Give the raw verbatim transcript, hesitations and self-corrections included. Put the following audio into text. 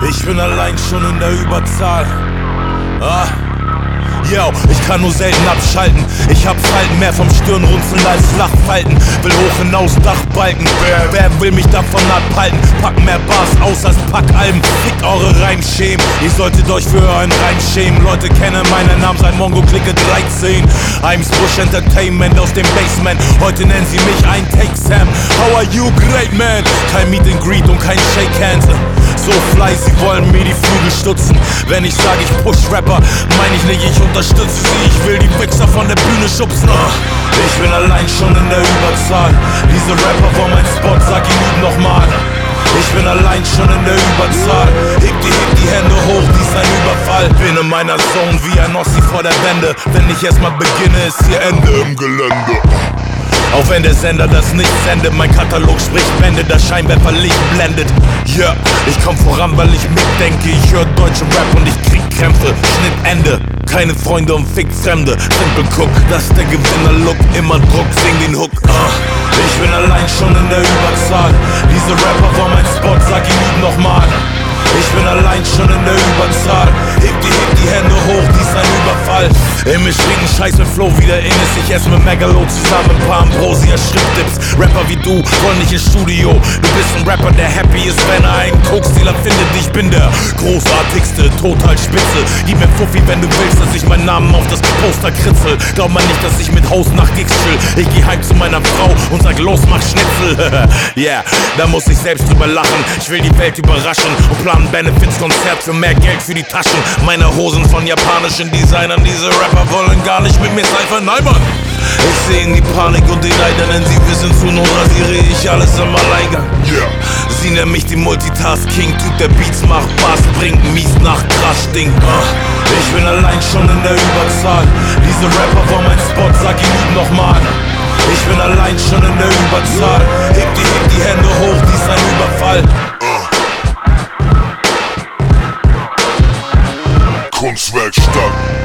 Ich bin allein schon in der Überzahl. Ah. Yo, ich kann nur selten abschalten. Ich hab's halt mehr vom Stirnrunzeln als Lachfalten. Will hoch hinaus Dachbalken. Wer, wer will mich davon abhalten? Pack mehr Bars aus als Packalben. Fickt eure Reimschemen. Ihr solltet euch für euren Reim schämen. Leute kennen meinen Namen seit Mongo Clique dreizehn. Ims Bush Entertainment aus dem Basement. Heute nennen sie mich ein Take Sam. How are you, great man? Kein Meet and Greet und kein Shake Hands. So fly, sie wollen mir die Flügel stutzen. Wenn ich sage, ich push Rapper, meine ich nicht, ich unterstütze sie. Ich will die Wichser von der Bühne schubsen. Ich bin allein schon in der Überzahl. Diese Rapper wollen mein Spot, sag ich lieb nochmal. Ich bin allein schon in der Überzahl. Heb die, heb die Hände hoch, dies ist ein Überfall. Bin in meiner Zone wie ein Ossi vor der Wende. Wenn ich erstmal beginne, ist hier Ende im Gelände. Auch wenn der Sender das nicht sendet, mein Katalog spricht Bände, das Scheinwerferlicht blendet. Ja, yeah, ich komm voran, weil ich mitdenke. Ich höre deutsche Rap und ich krieg Krämpfe. Schnitt Ende, keine Freunde und fick Fremde. Simple Cook, das ist der Gewinner-Look. Immer Druck, sing den Hook. uh. Ich bin allein schon in der Überzahl. Diese Rapper wollen mein Spot, sag ich lieb nochmal. Ich bin allein schon in der Überzahl. Heb die, heb die Hände hoch, dies ist ein Überfall. Im Mischwegen Scheiß mit Flow wieder in ist. Ich esse mit Megalo zusammen ein paar Ambrosia Schrifttips. Rapper wie du wollen nicht ins Studio. Du bist ein Rapper, der happy ist, wenn er einen Koksdealer findet. Ich bin der großartigste, total spitze. Gib mir Fuffi, wenn du willst, dass ich meinen Namen auf das Poster kritzel. Glaub mal nicht, dass ich mit Host nach Gigs chill. Ich geh heim zu meiner Frau und sag los, mach Schnitzel. Yeah, da muss ich selbst drüber lachen. Ich will die Welt überraschen und plan Benefits-Konzert für mehr Geld für die Taschen. Meine Hosen von japanischen Designern. Diese Rapper wollen gar nicht mit mir cyphern. Nein, Mann! Ich seh in die Panik und die Leider, denn sie wissen, zu Not rasiere ich alles im Alleingang. Yeah. Sie nennen mich die Multitask-King-Typ, der Beats macht, Bass bringt, mies nach krass stinkt. uh. Ich bin allein schon in der Überzahl. Diese Rapper wollen mein Spot, sag ich lieb nochmal. Ich bin allein schon in der Überzahl. Heb die, heb die Hände hoch, dies ist ein Überfall. Kunstwerkstatt.